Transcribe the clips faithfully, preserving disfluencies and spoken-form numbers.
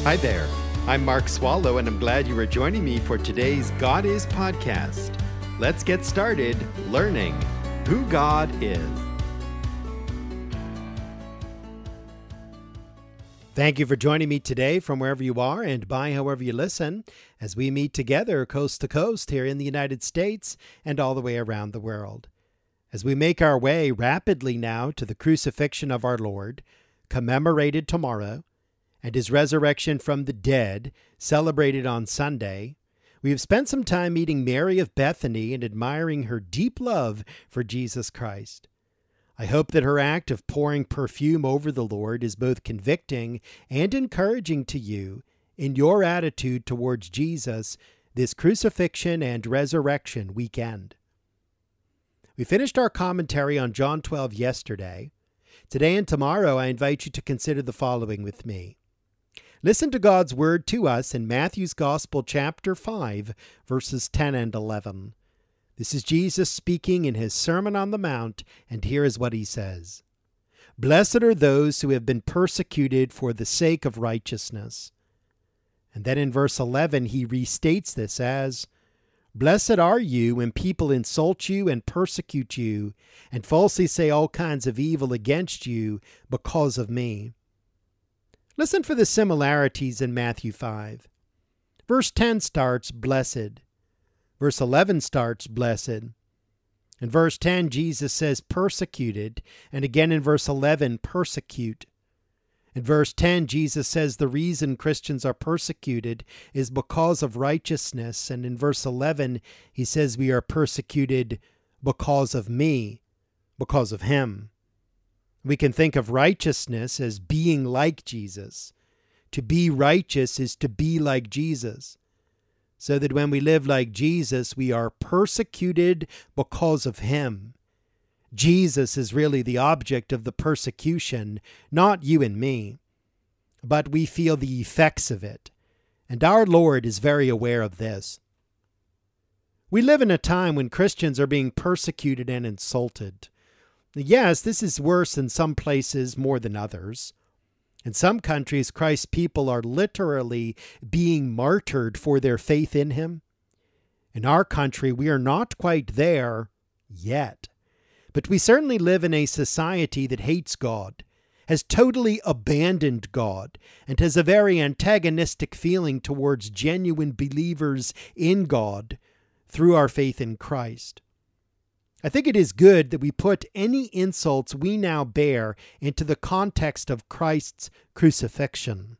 Hi there, I'm Mark Swallow, and I'm glad you are joining me for today's God Is podcast. Let's get started learning who God is. Thank you for joining me today from wherever you are and by however you listen as we meet together coast to coast here in the United States and all the way around the world. As we make our way rapidly now to the crucifixion of our Lord, commemorated tomorrow, and his resurrection from the dead, celebrated on Sunday, we have spent some time meeting Mary of Bethany and admiring her deep love for Jesus Christ. I hope that her act of pouring perfume over the Lord is both convicting and encouraging to you in your attitude towards Jesus this crucifixion and resurrection weekend. We finished our commentary on John twelve yesterday. Today and tomorrow, I invite you to consider the following with me. Listen to God's word to us in Matthew's Gospel, chapter five, verses ten and eleven. This is Jesus speaking in his Sermon on the Mount, and here is what he says. Blessed are those who have been persecuted for the sake of righteousness. And then in verse eleven, he restates this as, Blessed are you when people insult you and persecute you, and falsely say all kinds of evil against you because of me. Listen for the similarities in Matthew five. Verse ten starts, Blessed. Verse eleven starts, Blessed. In verse ten, Jesus says, persecuted, and again in verse eleven, persecute. In verse ten, Jesus says the reason Christians are persecuted is because of righteousness, and in verse eleven, he says we are persecuted because of me, because of him. We can think of righteousness as being like Jesus. To be righteous is to be like Jesus. So that when we live like Jesus, we are persecuted because of him. Jesus is really the object of the persecution, not you and me. But we feel the effects of it. And our Lord is very aware of this. We live in a time when Christians are being persecuted and insulted. Yes, this is worse in some places more than others. In some countries, Christ's people are literally being martyred for their faith in him. In our country, we are not quite there yet. But we certainly live in a society that hates God, has totally abandoned God, and has a very antagonistic feeling towards genuine believers in God through our faith in Christ. I think it is good that we put any insults we now bear into the context of Christ's crucifixion.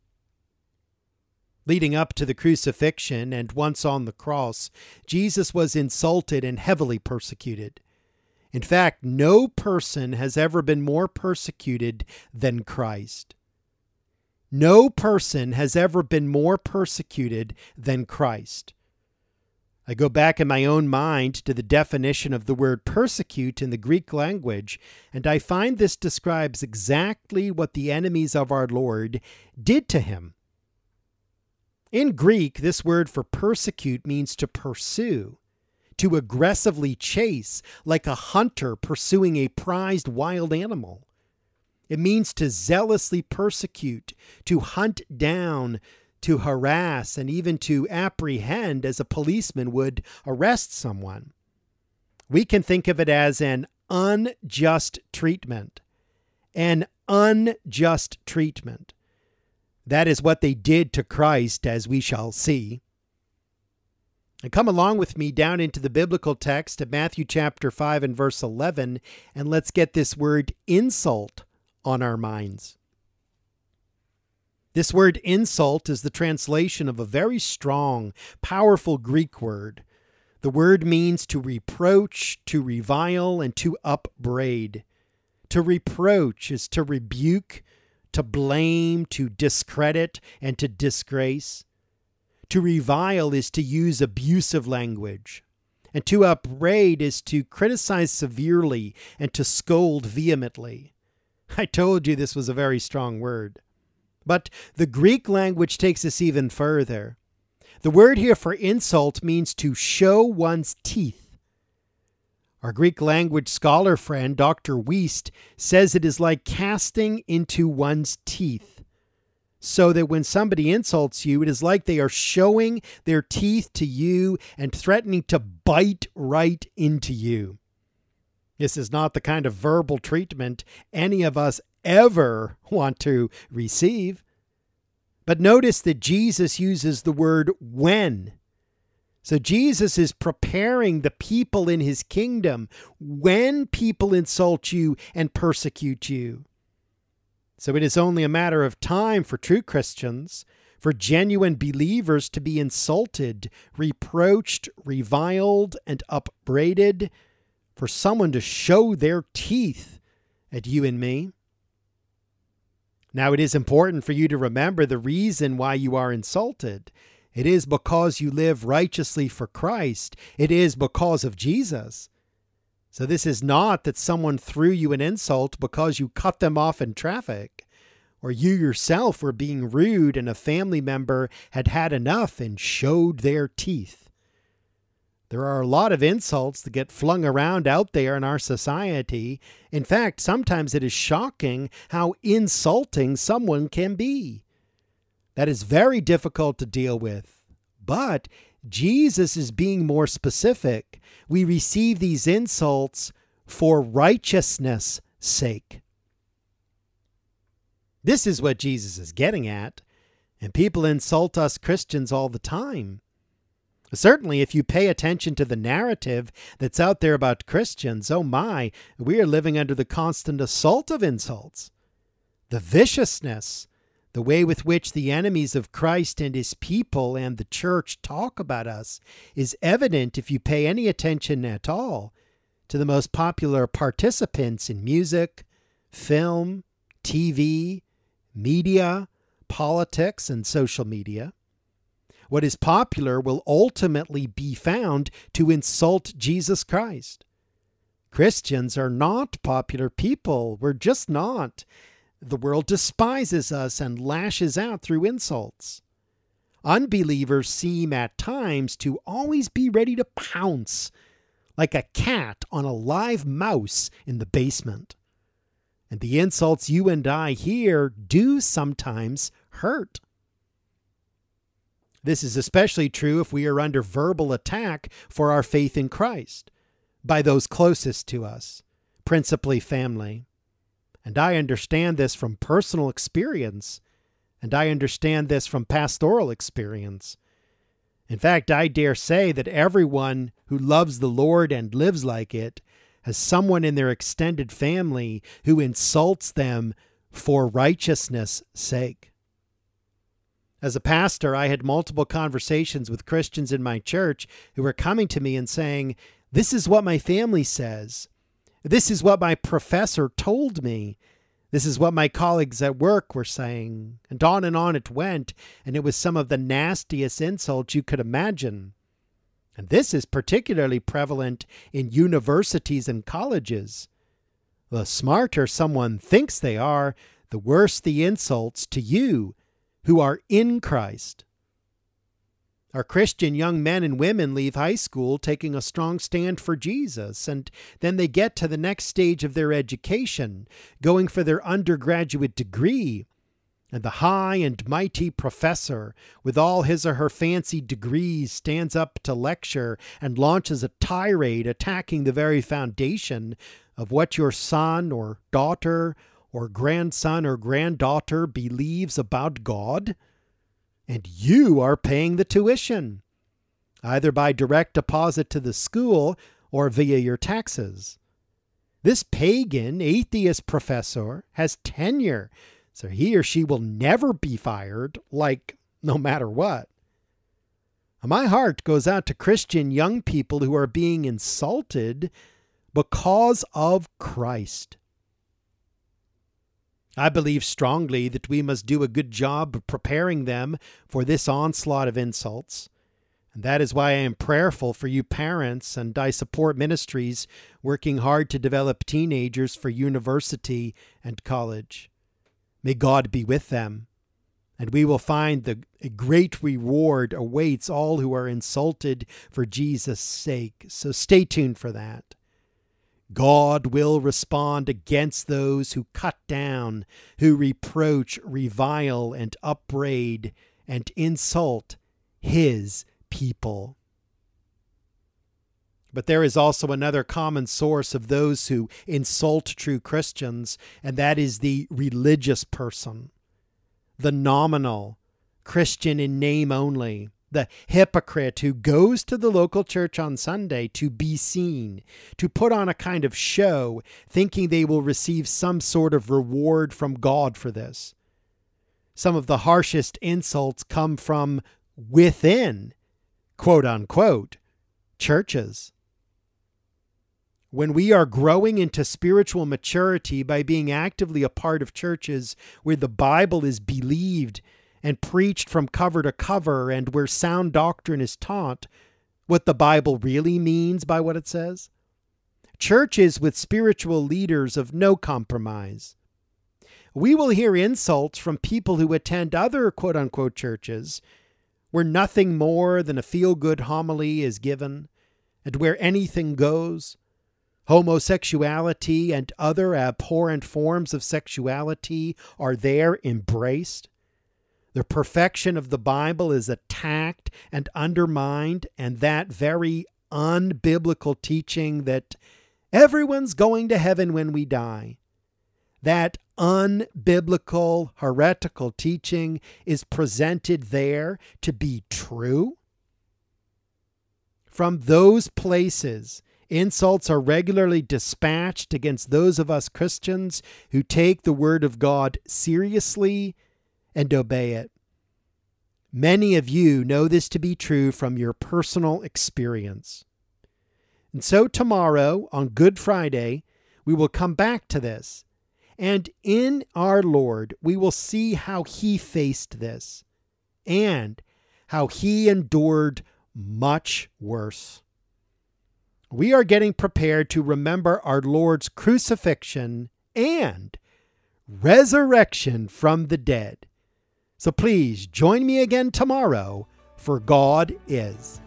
Leading up to the crucifixion and once on the cross, Jesus was insulted and heavily persecuted. In fact, no person has ever been more persecuted than Christ. No person has ever been more persecuted than Christ. I go back in my own mind to the definition of the word persecute in the Greek language, and I find this describes exactly what the enemies of our Lord did to him. In Greek, this word for persecute means to pursue, to aggressively chase, like a hunter pursuing a prized wild animal. It means to zealously persecute, to hunt down, to harass, and even to apprehend as a policeman would arrest someone. We can think of it as an unjust treatment. An unjust treatment. That is what they did to Christ, as we shall see. And come along with me down into the biblical text of Matthew chapter five and verse eleven, and let's get this word insult on our minds. This word insult is the translation of a very strong, powerful Greek word. The word means to reproach, to revile, and to upbraid. To reproach is to rebuke, to blame, to discredit, and to disgrace. To revile is to use abusive language. And to upbraid is to criticize severely and to scold vehemently. I told you this was a very strong word. But the Greek language takes us even further. The word here for insult means to show one's teeth. Our Greek language scholar friend, Doctor Wiest, says it is like casting into one's teeth. so that when somebody insults you, it is like they are showing their teeth to you and threatening to bite right into you. This is not the kind of verbal treatment any of us ever want to receive. But notice that Jesus uses the word when. So Jesus is preparing the people in his kingdom when people insult you and persecute you. So it is only a matter of time for true Christians, for genuine believers to be insulted, reproached, reviled, and upbraided, for someone to show their teeth at you and me. Now, it is important for you to remember the reason why you are insulted. It is because you live righteously for Christ. It is because of Jesus. So this is not that someone threw you an insult because you cut them off in traffic, or you yourself were being rude and a family member had had enough and showed their teeth. There are a lot of insults that get flung around out there in our society. In fact, sometimes it is shocking how insulting someone can be. That is very difficult to deal with. But Jesus is being more specific. We receive these insults for righteousness' sake. This is what Jesus is getting at, and people insult us Christians all the time. Certainly, if you pay attention to the narrative that's out there about Christians, oh my, we are living under the constant assault of insults. The viciousness, the way with which the enemies of Christ and his people and the church talk about us is evident if you pay any attention at all to the most popular participants in music, film, T V, media, politics, and social media. What is popular will ultimately be found to insult Jesus Christ. Christians are not popular people. We're just not. The world despises us and lashes out through insults. Unbelievers seem at times to always be ready to pounce like a cat on a live mouse in the basement. And the insults you and I hear do sometimes hurt. This is especially true if we are under verbal attack for our faith in Christ by those closest to us, principally family. And I understand this from personal experience, and I understand this from pastoral experience. In fact, I dare say that everyone who loves the Lord and lives like it has someone in their extended family who insults them for righteousness' sake. As a pastor, I had multiple conversations with Christians in my church who were coming to me and saying, "This is what my family says. This is what my professor told me. This is what my colleagues at work were saying." And on and on it went, and it was some of the nastiest insults you could imagine. And this is particularly prevalent in universities and colleges. The smarter someone thinks they are, the worse the insults to you who are in Christ. Our Christian young men and women leave high school taking a strong stand for Jesus, and then they get to the next stage of their education, going for their undergraduate degree, and the high and mighty professor, with all his or her fancy degrees, stands up to lecture and launches a tirade attacking the very foundation of what your son or daughter or grandson or granddaughter believes about God. And you are paying the tuition, either by direct deposit to the school or via your taxes. This pagan atheist professor has tenure, so he or she will never be fired, like no matter what. My heart goes out to Christian young people who are being insulted because of Christ. I believe strongly that we must do a good job of preparing them for this onslaught of insults. And that is why I am prayerful for you parents, and I support ministries working hard to develop teenagers for university and college. May God be with them, and we will find that a great reward awaits all who are insulted for Jesus' sake. So stay tuned for that. God will respond against those who cut down, who reproach, revile, and upbraid, and insult his people. But there is also another common source of those who insult true Christians, and that is the religious person, the nominal Christian in name only, the hypocrite who goes to the local church on Sunday to be seen, to put on a kind of show, thinking they will receive some sort of reward from God for this. Some of the harshest insults come from within, quote unquote, churches. When we are growing into spiritual maturity by being actively a part of churches where the Bible is believed and preached from cover to cover, and where sound doctrine is taught, what the Bible really means by what it says, churches with spiritual leaders of no compromise, we will hear insults from people who attend other quote-unquote churches where nothing more than a feel-good homily is given and where anything goes. Homosexuality and other abhorrent forms of sexuality are there embraced. The perfection of the Bible is attacked and undermined, and that very unbiblical teaching that everyone's going to heaven when we die, that unbiblical, heretical teaching is presented there to be true. From those places, insults are regularly dispatched against those of us Christians who take the Word of God seriously and obey it. Many of you know this to be true from your personal experience. And so tomorrow, on Good Friday, we will come back to this. And in our Lord, we will see how He faced this and how He endured much worse. We are getting prepared to remember our Lord's crucifixion and resurrection from the dead. So please join me again tomorrow, for God is.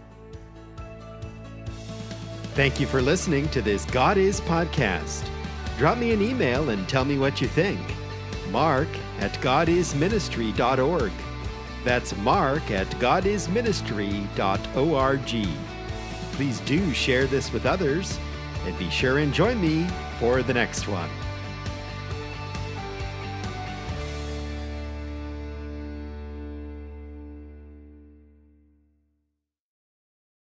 Thank you for listening to this God Is podcast. Drop me an email and tell me what you think. Mark at godisministry dot org. That's Mark at godisministry dot org. Please do share this with others, and be sure and join me for the next one.